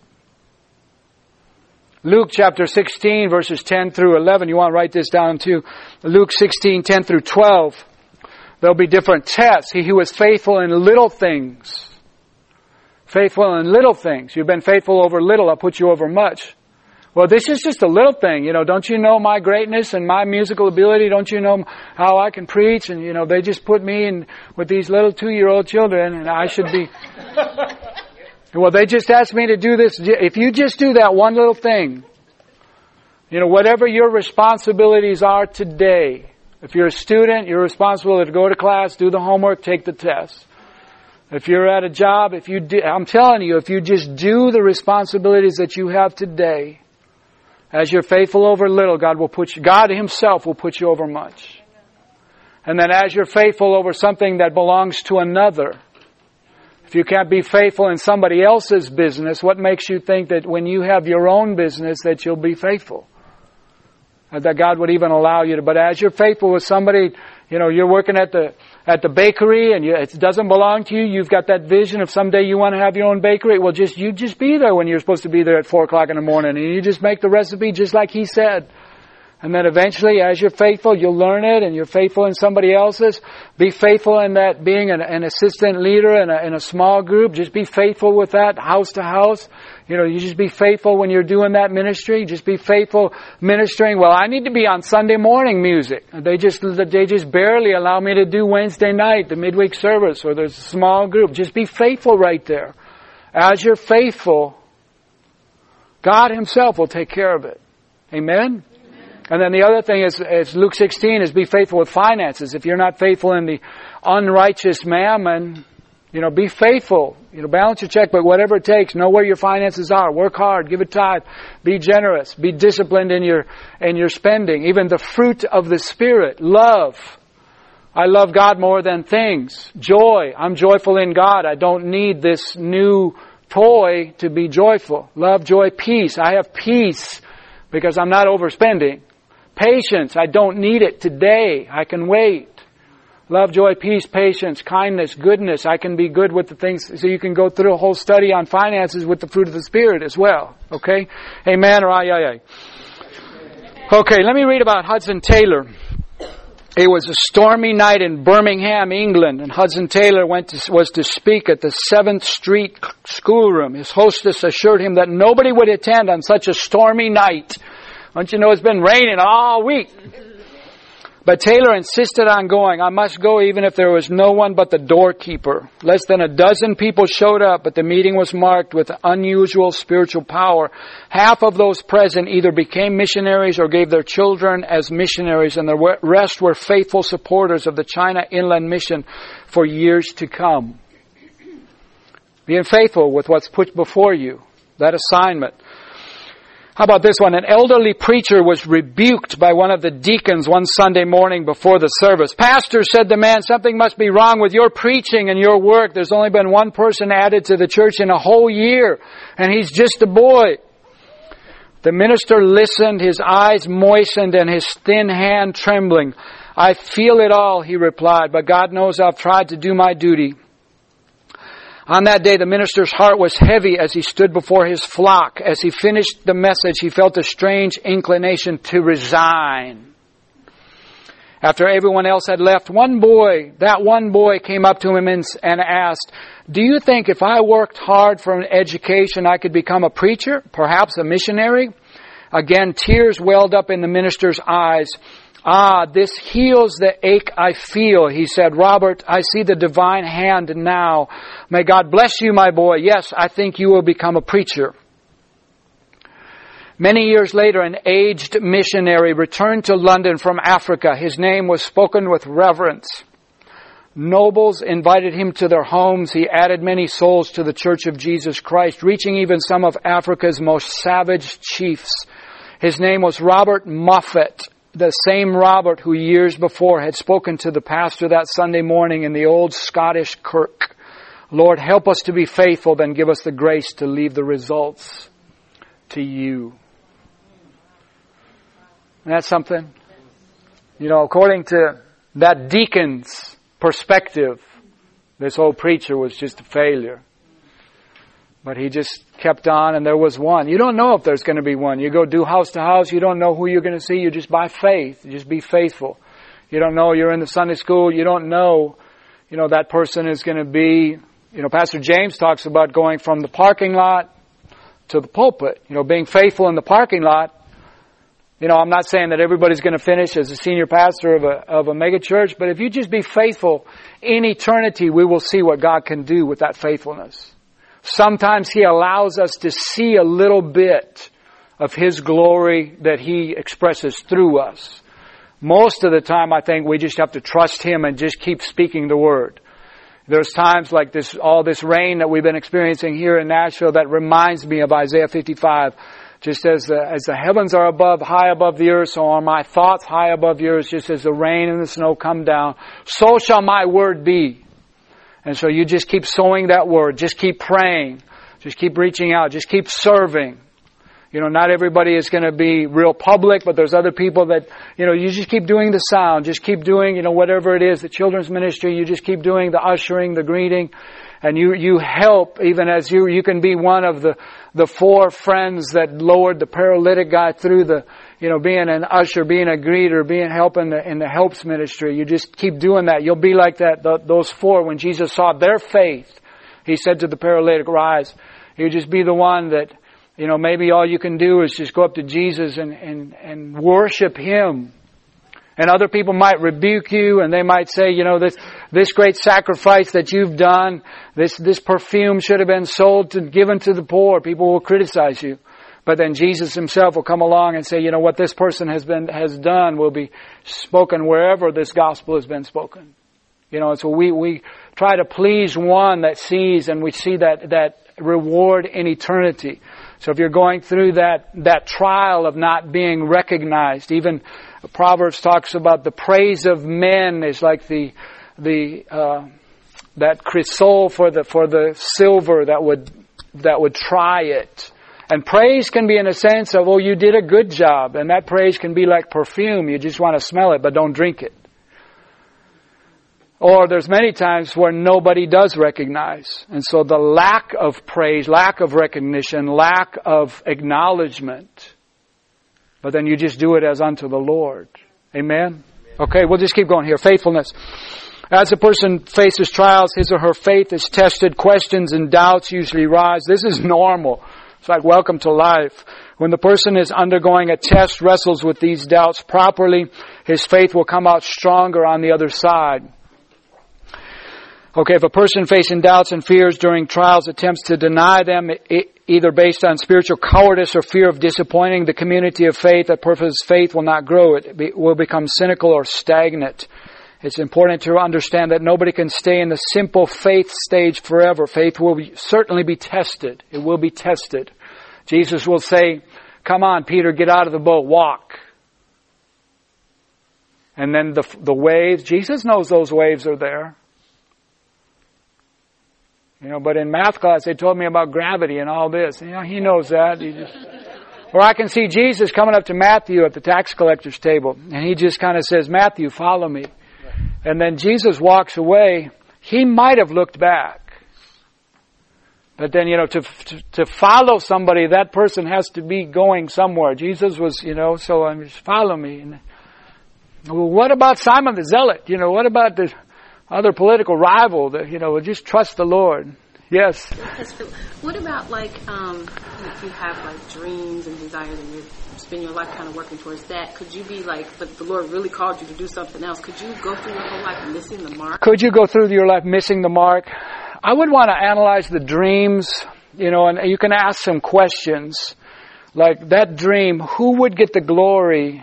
Luke chapter 16, verses 10 through 11. You want to write this down too. Luke 16, 10 through 12. There'll be different tests. He who is faithful in little things. Faithful in little things. You've been faithful over little, I'll put you over much. Well, this is just a little thing. Don't you know my greatness and my musical ability? Don't you know how I can preach? And, they just put me in with these little 2-year-old children, and I should be... Well, they just asked me to do this. If you just do that one little thing, whatever your responsibilities are today, if you're a student, you're responsible to go to class, do the homework, take the test. If you're at a job, I'm telling you, if you just do the responsibilities that you have today, as you're faithful over little, God Himself will put you over much. And then as you're faithful over something that belongs to another, if you can't be faithful in somebody else's business, what makes you think that when you have your own business that you'll be faithful? That God would even allow you to. But as you're faithful with somebody, you're working at the bakery and it doesn't belong to you. You've got that vision of someday you want to have your own bakery. Well, you just be there when you're supposed to be there at 4 o'clock in the morning, and you just make the recipe just like He said. And then eventually, as you're faithful, you'll learn it, and you're faithful in somebody else's. Be faithful in that, being an assistant leader in a small group. Just be faithful with that, house to house. You just be faithful when you're doing that ministry. Just be faithful ministering. Well, I need to be on Sunday morning music. They just barely allow me to do Wednesday night, the midweek service, or the small group. Just be faithful right there. As you're faithful, God Himself will take care of it. Amen? And then the other thing is Luke 16 is be faithful with finances. If you're not faithful in the unrighteous mammon, be faithful. Balance your checkbook, whatever it takes. Know where your finances are. Work hard. Give a tithe. Be generous. Be disciplined in your spending. Even the fruit of the Spirit. Love. I love God more than things. Joy. I'm joyful in God. I don't need this new toy to be joyful. Love, joy, peace. I have peace because I'm not overspending. Patience, I don't need it today. I can wait. Love, joy, peace, patience, kindness, goodness. I can be good with the things. So you can go through a whole study on finances with the fruit of the Spirit as well. Okay? Amen or aye, aye, aye. Okay, let me read about Hudson Taylor. It was a stormy night in Birmingham, England, and Hudson Taylor was to speak at the 7th Street schoolroom. His hostess assured him that nobody would attend on such a stormy night. Don't you know it's been raining all week? But Taylor insisted on going. I must go even if there was no one but the doorkeeper. Less than a dozen people showed up, but the meeting was marked with unusual spiritual power. Half of those present either became missionaries or gave their children as missionaries, and the rest were faithful supporters of the China Inland Mission for years to come. Being faithful with what's put before you, that assignment. How about this one? An elderly preacher was rebuked by one of the deacons one Sunday morning before the service. "Pastor," said the man, "something must be wrong with your preaching and your work. There's only been one person added to the church in a whole year, and he's just a boy." The minister listened, his eyes moistened and his thin hand trembling. "I feel it all," he replied, "but God knows I've tried to do my duty." On that day, the minister's heart was heavy as he stood before his flock. As he finished the message, he felt a strange inclination to resign. After everyone else had left, that one boy came up to him and asked, "Do you think if I worked hard for an education, I could become a preacher, perhaps a missionary?" Again, tears welled up in the minister's eyes. "Ah, this heals the ache I feel," he said. "Robert, I see the divine hand now. May God bless you, my boy. Yes, I think you will become a preacher." Many years later, an aged missionary returned to London from Africa. His name was spoken with reverence. Nobles invited him to their homes. He added many souls to the Church of Jesus Christ, reaching even some of Africa's most savage chiefs. His name was Robert Moffat, the same Robert who years before had spoken to the pastor that Sunday morning in the old Scottish kirk. "Lord, help us to be faithful, then give us the grace to leave the results to you." And that's something. You know, according to that deacon's perspective, this old preacher was just a failure. But he just kept on, and there was one. You don't know if there's going to be one. You go do house to house, you don't know who you're going to see. You just by faith, you just be faithful. You don't know, you're in the Sunday school, you don't know, that person is going to be, Pastor James talks about going from the parking lot to the pulpit. Being faithful in the parking lot. I'm not saying that everybody's going to finish as a senior pastor of a mega church, but if you just be faithful in eternity, we will see what God can do with that faithfulness. Sometimes He allows us to see a little bit of His glory that He expresses through us. Most of the time, I think we just have to trust Him and just keep speaking the Word. There's times like all this rain that we've been experiencing here in Nashville that reminds me of Isaiah 55. Just as the heavens are high above the earth, so are my thoughts high above yours. Just as the rain and the snow come down, so shall my word be. And so you just keep sowing that word. Just keep praying. Just keep reaching out. Just keep serving. Not everybody is going to be real public, but there's other people that, you just keep doing the sound. Just keep doing, whatever it is, the children's ministry. You just keep doing the ushering, the greeting. And you help, even as you can be one of the four friends that lowered the paralytic guy through being an usher, being a greeter, helping in the helps ministry. You just keep doing that. You'll be like that. Those four, when Jesus saw their faith, He said to the paralytic, "Rise." You just be the one that, maybe all you can do is just go up to Jesus and worship Him. And other people might rebuke you, and they might say, this great sacrifice that you've done, this perfume should have been sold and given to the poor. People will criticize you. But then Jesus Himself will come along and say, what this person has done will be spoken wherever this gospel has been spoken. So we try to please one that sees, and we see that reward in eternity. So if you're going through that trial of not being recognized, even Proverbs talks about the praise of men is like that chrysol for the silver that would try it. And praise can be in a sense of, you did a good job. And that praise can be like perfume. You just want to smell it, but don't drink it. Or there's many times where nobody does recognize. And so the lack of praise, lack of recognition, lack of acknowledgement. But then you just do it as unto the Lord. Amen? Okay, we'll just keep going here. Faithfulness. As a person faces trials, his or her faith is tested. Questions and doubts usually rise. This is normal. It's like welcome to life. When the person is undergoing a test, wrestles with these doubts properly, his faith will come out stronger on the other side. Okay, if a person facing doubts and fears during trials attempts to deny them, either based on spiritual cowardice or fear of disappointing the community of faith, that person's faith will not grow. It will become cynical or stagnant. It's important to understand that nobody can stay in the simple faith stage forever. Faith will certainly be tested. It will be tested. Jesus will say, come on, Peter, get out of the boat, walk. And then the waves, Jesus knows those waves are there. But in math class they told me about gravity and all this. He knows that. Or I can see Jesus coming up to Matthew at the tax collector's table, and he just kind of says, Matthew, follow me. And then Jesus walks away. He might have looked back. But then, to follow somebody, that person has to be going somewhere. Jesus was, so just follow me. And, well, what about Simon the Zealot? What about the other political rival that, just trust the Lord? Yes. What about if you have dreams and desires and you spend your life kind of working towards that, could you be but the Lord really called you to do something else? Could you go through your whole life missing the mark? Could you go through your life missing the mark? I would want to analyze the dreams, and you can ask some questions. Like that dream, who would get the glory?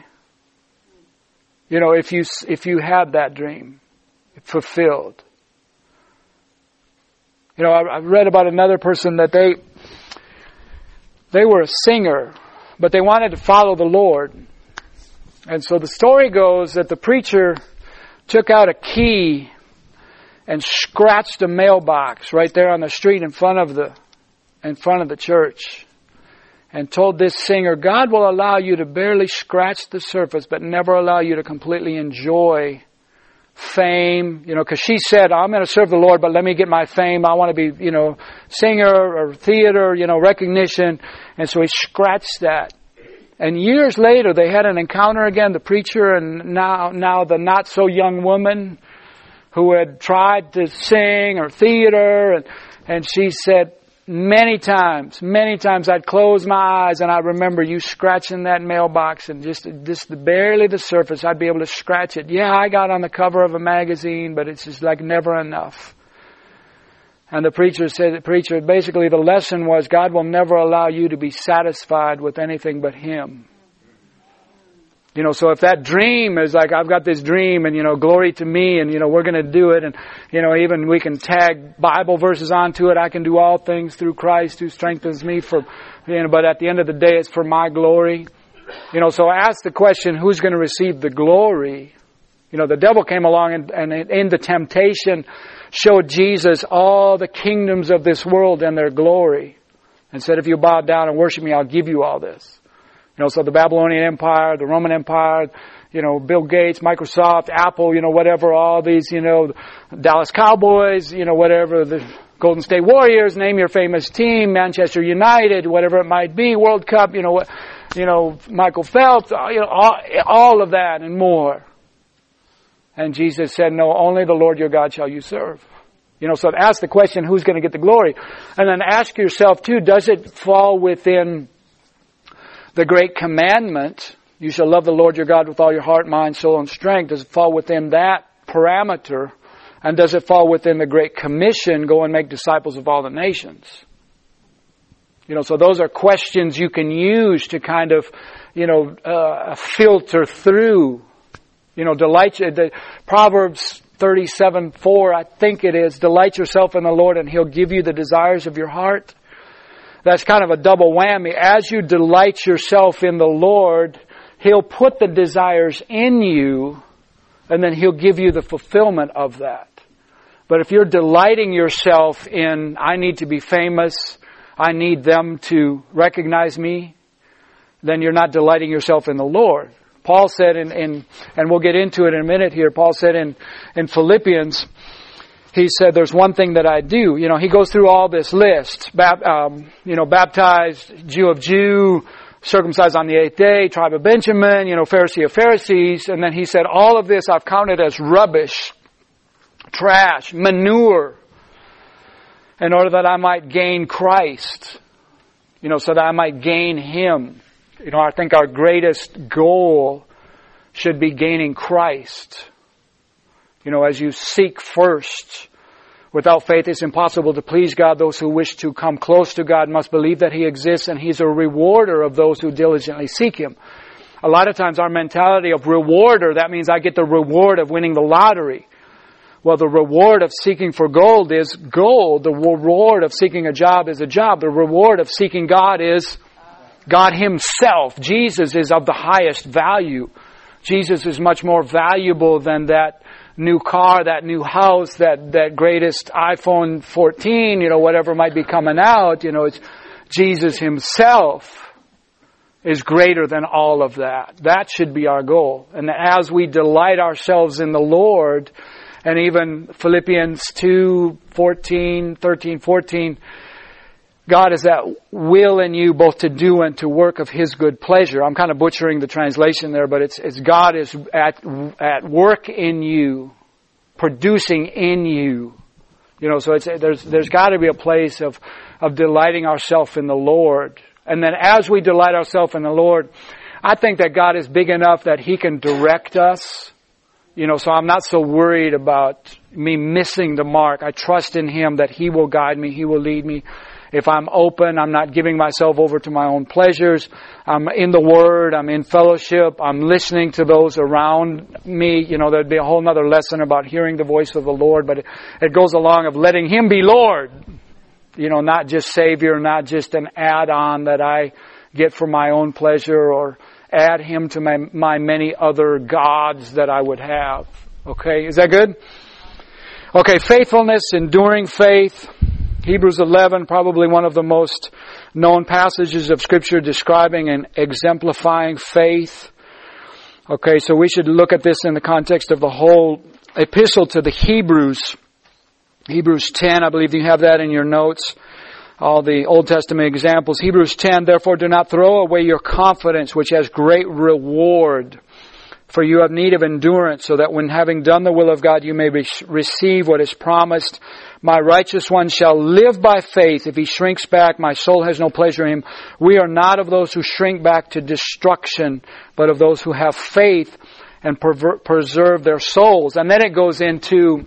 If you had that dream fulfilled. I read about another person that they were a singer, but they wanted to follow the Lord. And so the story goes that the preacher took out a key and scratched a mailbox right there on the street in front of the church, and told this singer, God will allow you to barely scratch the surface, but never allow you to completely enjoy fame, because she said, I'm going to serve the Lord, but let me get my fame. I want to be, singer or theater, recognition. And so he scratched that. And years later, they had an encounter again, the preacher and now the not so young woman who had tried to sing or theater. And she said, many times I'd close my eyes and I remember you scratching that mailbox and just barely the surface. I'd be able to scratch it. Yeah, I got on the cover of a magazine, but it's just never enough. And the preacher said, basically the lesson was God will never allow you to be satisfied with anything but Him. So if that dream is I've got this dream and, glory to me and, we're going to do it and, even we can tag Bible verses onto it. I can do all things through Christ who strengthens me but at the end of the day, it's for my glory. So ask the question, who's going to receive the glory? The devil came along and in the temptation showed Jesus all the kingdoms of this world and their glory and said, if you bow down and worship me, I'll give you all this. So the Babylonian Empire, the Roman Empire, Bill Gates, Microsoft, Apple, whatever, all these, Dallas Cowboys, whatever, the Golden State Warriors, name your famous team, Manchester United, whatever it might be, World Cup, Michael Phelps, all of that and more. And Jesus said, no, only the Lord your God shall you serve. So ask the question, who's going to get the glory? And then ask yourself too, does it fall within the great commandment, you shall love the Lord your God with all your heart, mind, soul, and strength? Does it fall within that parameter? And does it fall within the great commission, go and make disciples of all the nations? So those are questions you can use to kind of, filter through. The Proverbs 37:4, I think it is, delight yourself in the Lord and He'll give you the desires of your heart. That's kind of a double whammy. As you delight yourself in the Lord, He'll put the desires in you, and then He'll give you the fulfillment of that. But if you're delighting yourself in, I need to be famous, I need them to recognize me, then you're not delighting yourself in the Lord. Paul said and we'll get into it in a minute here, Paul said in Philippians, he said, there's one thing that I do. He goes through all this list. Baptized, Jew of Jew, circumcised on the 8th day, tribe of Benjamin, Pharisee of Pharisees. And then he said, all of this I've counted as rubbish, trash, manure, in order that I might gain Christ. So that I might gain Him. I think our greatest goal should be gaining Christ. As you seek first. Without faith it's impossible to please God. Those who wish to come close to God must believe that He exists and He's a rewarder of those who diligently seek Him. A lot of times our mentality of rewarder, that means I get the reward of winning the lottery. Well, the reward of seeking for gold is gold. The reward of seeking a job is a job. The reward of seeking God is God Himself. Jesus is of the highest value. Jesus is much more valuable than that new car, that new house, that greatest iPhone 14, whatever might be coming out. It's Jesus Himself is greater than all of that. That should be our goal. And as we delight ourselves in the Lord, and even Philippians 2:13, 14, God is at will in you both to do and to work of His good pleasure. I'm kind of butchering the translation there, but it's God is at work in you, producing in you. So there's got to be a place of delighting ourselves in the Lord. And then as we delight ourselves in the Lord, I think that God is big enough that He can direct us. So I'm not so worried about me missing the mark. I trust in Him that He will guide me, He will lead me. If I'm open, I'm not giving myself over to my own pleasures. I'm in the Word, I'm in fellowship, I'm listening to those around me. There'd be a whole other lesson about hearing the voice of the Lord, but it goes along of letting Him be Lord. Not just Savior, not just an add-on that I get for my own pleasure or add Him to my many other gods that I would have. Okay, is that good? Okay, faithfulness, enduring faith. Hebrews 11, probably one of the most known passages of Scripture describing and exemplifying faith. Okay, so we should look at this in the context of the whole epistle to the Hebrews. Hebrews 10, I believe you have that in your notes. All the Old Testament examples. Hebrews 10, therefore do not throw away your confidence, which has great reward. For you have need of endurance, so that when having done the will of God, you may receive what is promised. My righteous one shall live by faith. If he shrinks back, my soul has no pleasure in him. We are not of those who shrink back to destruction, but of those who have faith and preserve their souls. And then it goes into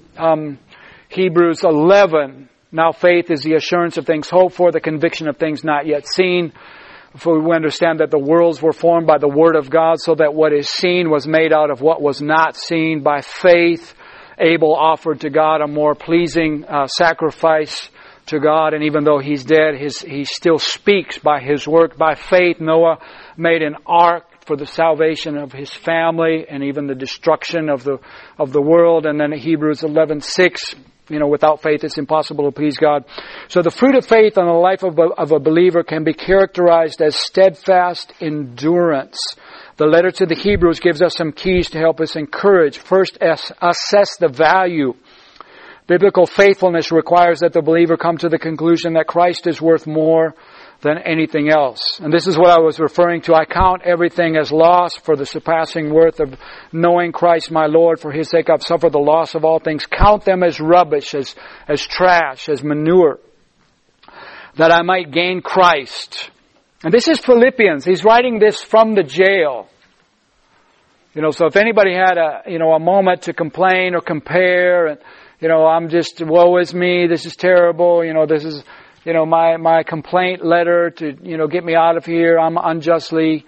Hebrews 11. Now faith is the assurance of things hoped for, the conviction of things not yet seen. For we understand that the worlds were formed by the Word of God, so that what is seen was made out of what was not seen. By faith, Abel offered to God a more pleasing sacrifice to God. And even though he's dead, he still speaks by his work. By faith, Noah made an ark for the salvation of his family and even the destruction of the world. And then Hebrews 11:6, without faith it's impossible to please God. So the fruit of faith in the life of a believer can be characterized as steadfast endurance. The letter to the Hebrews gives us some keys to help us encourage. First, assess the value. Biblical faithfulness requires that the believer come to the conclusion that Christ is worth more than anything else. And this is what I was referring to. I count everything as loss for the surpassing worth of knowing Christ my Lord. For His sake I've suffered the loss of all things. Count them as rubbish, as trash, as manure, that I might gain Christ. And this is Philippians. He's writing this from the jail. So if anybody had a moment to complain or compare, and I'm just, woe is me, this is terrible, this is my complaint letter to, get me out of here. I'm unjustly,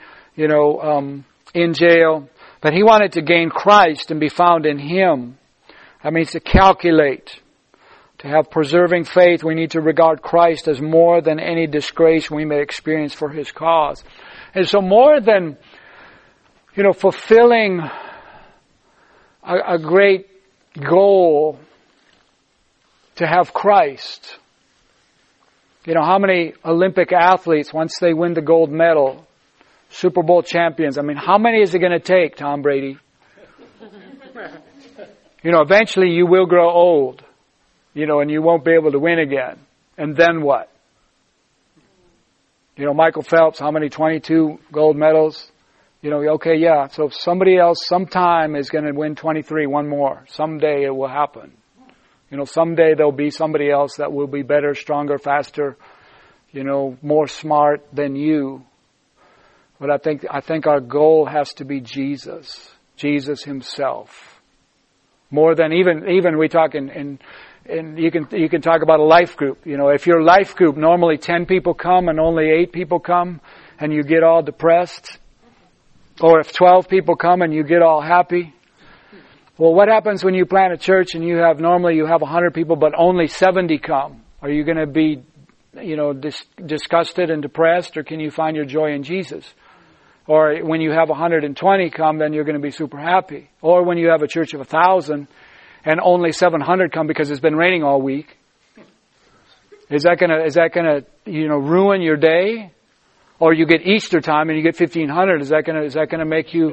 in jail. But he wanted to gain Christ and be found in Him. That means to calculate. To have preserving faith, we need to regard Christ as more than any disgrace we may experience for His cause. And so more than, fulfilling a great goal to have Christ. How many Olympic athletes, once they win the gold medal, Super Bowl champions, how many is it going to take, Tom Brady? Eventually you will grow old, and you won't be able to win again. And then what? Michael Phelps, how many? 22 gold medals? So somebody else sometime is going to win 23, one more. Someday it will happen. Someday there'll be somebody else that will be better, stronger, faster, more smart than you. But I think our goal has to be Jesus Himself. More than even we talk in you can talk about a life group. If your life group normally 10 people come and only 8 people come, and you get all depressed, or if 12 people come and you get all happy. Well, what happens when you plant a church and normally you have 100 people, but only 70 come? Are you going to be disgusted and depressed, or can you find your joy in Jesus? Or when you have 120 come, then you're going to be super happy. Or when you have a church of 1,000 and only 700 come because it's been raining all week, is that gonna ruin your day? Or you get Easter time and you get 1,500, is that gonna make you,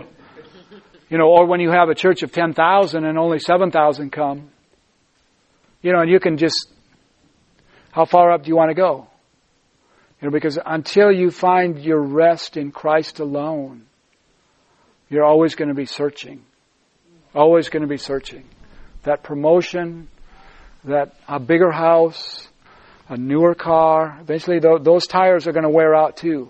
or when you have a church of 10,000 and only 7,000 come, and you can just, how far up do you want to go? Because until you find your rest in Christ alone, you're always going to be searching. Always going to be searching. That promotion, a bigger house, a newer car, eventually those tires are going to wear out too.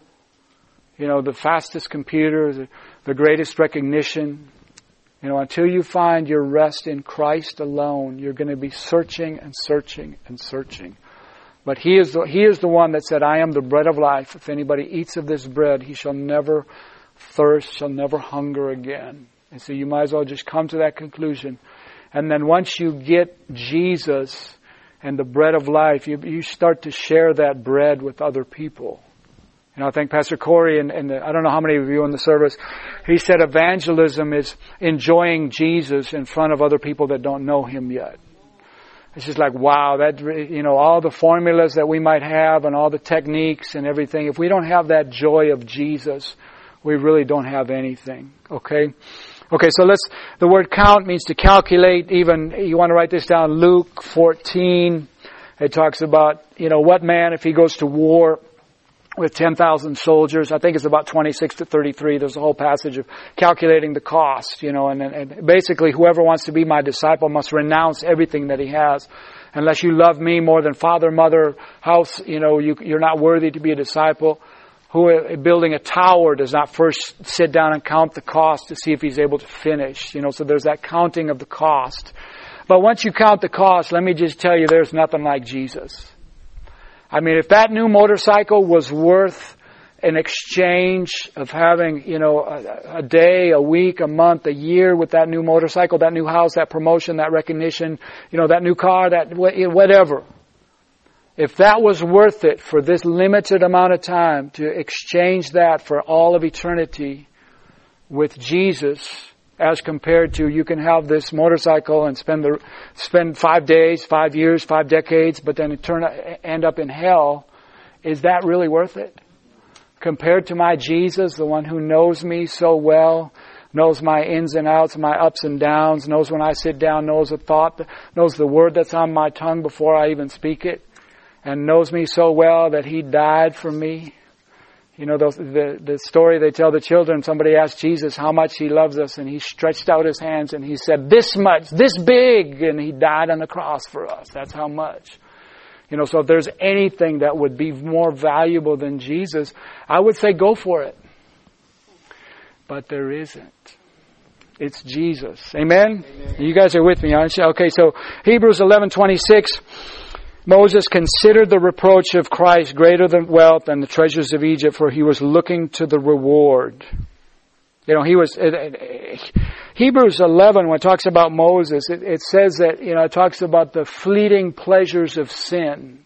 The fastest computer, the greatest recognition. Until you find your rest in Christ alone, you're going to be searching and searching and searching. But He is the one that said, I am the bread of life. If anybody eats of this bread, he shall never thirst, shall never hunger again. And so you might as well just come to that conclusion. And then once you get Jesus and the bread of life, you start to share that bread with other people. I think Pastor Corey, and I don't know how many of you in the service, he said evangelism is enjoying Jesus in front of other people that don't know Him yet. It's just like, wow, all the formulas that we might have and all the techniques and everything, if we don't have that joy of Jesus, we really don't have anything. Okay, so the word count means to calculate. Even, you want to write this down, Luke 14, it talks about, what man, if he goes to war with 10,000 soldiers, I think it's about 26 to 33. There's a whole passage of calculating the cost, and basically whoever wants to be my disciple must renounce everything that he has. Unless you love me more than father, mother, house, you're not worthy to be a disciple. Who building a tower does not first sit down and count the cost to see if he's able to finish. So there's that counting of the cost. But once you count the cost, let me just tell you, there's nothing like Jesus. I mean, if that new motorcycle was worth an exchange of having, a day, a week, a month, a year with that new motorcycle, that new house, that promotion, that recognition, that new car, that whatever. If that was worth it for this limited amount of time to exchange that for all of eternity with Jesus, as compared to you can have this motorcycle and spend 5 days, 5 years, 5 decades, but then end up in hell, is that really worth it? Compared to my Jesus, the one who knows me so well, knows my ins and outs, my ups and downs, knows when I sit down, knows a thought, knows the word that's on my tongue before I even speak it, and knows me so well that He died for me. The story they tell the children, somebody asked Jesus how much He loves us, and He stretched out His hands and He said, this much, this big, and He died on the cross for us. That's how much. So if there's anything that would be more valuable than Jesus, I would say go for it. But there isn't. It's Jesus. Amen? Amen. You guys are with me, aren't you? Okay, so Hebrews 11:26. Moses considered the reproach of Christ greater than wealth and the treasures of Egypt, for he was looking to the reward. Hebrews 11, when it talks about Moses, it says that, it talks about the fleeting pleasures of sin.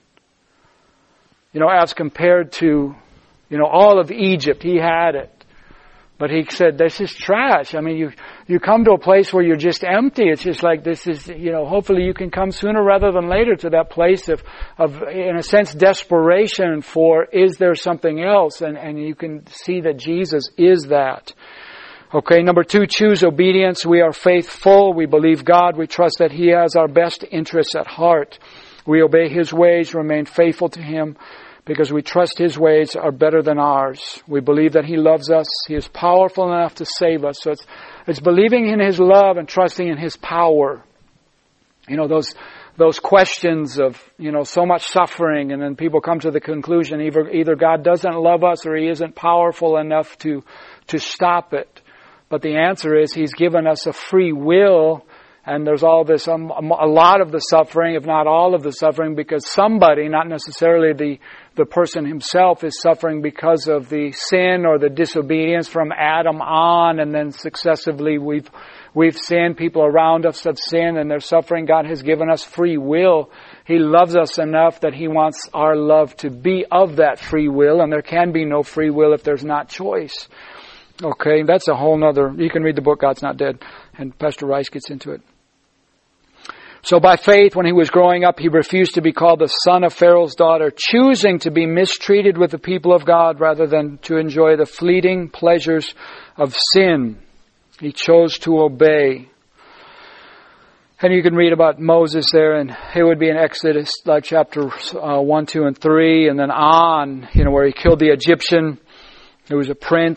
As compared to, all of Egypt, he had it. But he said, this is trash. I mean, you come to a place where you're just empty. It's just like this is, hopefully you can come sooner rather than later to that place of in a sense, desperation for, is there something else? And you can see that Jesus is that. Okay, number 2, choose obedience. We are faithful. We believe God. We trust that He has our best interests at heart. We obey His ways, remain faithful to Him, because we trust His ways are better than ours. We believe that He loves us. He is powerful enough to save us. So it's believing in His love and trusting in His power. Those questions of, so much suffering, and then people come to the conclusion either God doesn't love us or He isn't powerful enough to stop it. But the answer is He's given us a free will. And there's all this, a lot of the suffering, if not all of the suffering, because somebody, not necessarily the person himself, is suffering because of the sin or the disobedience from Adam on, and then successively we've sinned. People around us have sinned and they're suffering. God has given us free will. He loves us enough that He wants our love to be of that free will, and there can be no free will if there's not choice. Okay, that's a whole nother, you can read the book God's Not Dead, and Pastor Rice gets into it. So by faith, when he was growing up, he refused to be called the son of Pharaoh's daughter, choosing to be mistreated with the people of God rather than to enjoy the fleeting pleasures of sin. He chose to obey. And you can read about Moses there, and it would be in Exodus, like chapter 1, 2, and 3, and then on, where he killed the Egyptian, who was a prince.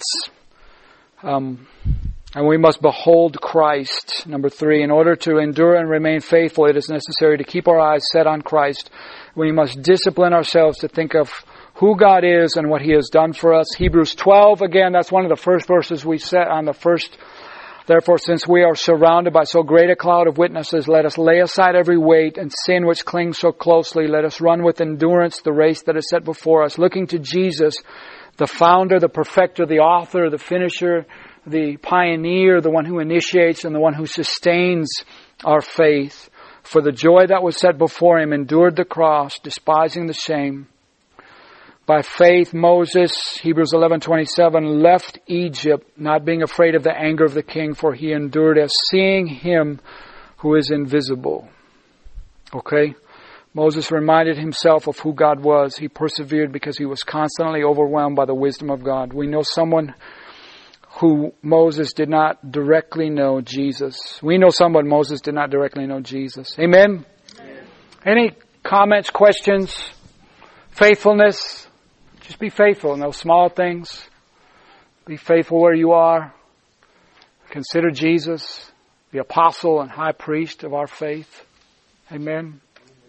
And we must behold Christ. Number 3, in order to endure and remain faithful, it is necessary to keep our eyes set on Christ. We must discipline ourselves to think of who God is and what He has done for us. Hebrews 12, again, that's one of the first verses we set on the first. Therefore, since we are surrounded by so great a cloud of witnesses, let us lay aside every weight and sin which clings so closely. Let us run with endurance the race that is set before us, looking to Jesus, the founder, the perfecter, the author, the finisher, the pioneer, the one who initiates and the one who sustains our faith. For the joy that was set before Him endured the cross, despising the shame. By faith, Moses, Hebrews 11:27, left Egypt, not being afraid of the anger of the king, for he endured as seeing Him who is invisible. Okay? Moses reminded himself of who God was. He persevered because he was constantly overwhelmed by the wisdom of God. We know someone who Moses did not directly know, Jesus. We know someone Moses did not directly know, Jesus. Amen? Amen. Any comments, questions? Faithfulness? Just be faithful in those small things. Be faithful where you are. Consider Jesus, the apostle and high priest of our faith. Amen?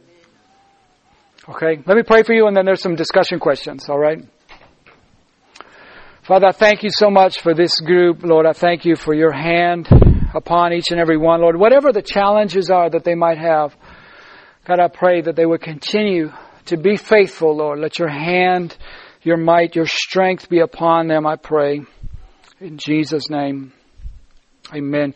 Okay, let me pray for you, and then there's some discussion questions, all right? Father, I thank You so much for this group. Lord, I thank You for Your hand upon each and every one. Lord, whatever the challenges are that they might have, God, I pray that they would continue to be faithful, Lord. Let Your hand, Your might, Your strength be upon them, I pray. In Jesus' name, amen.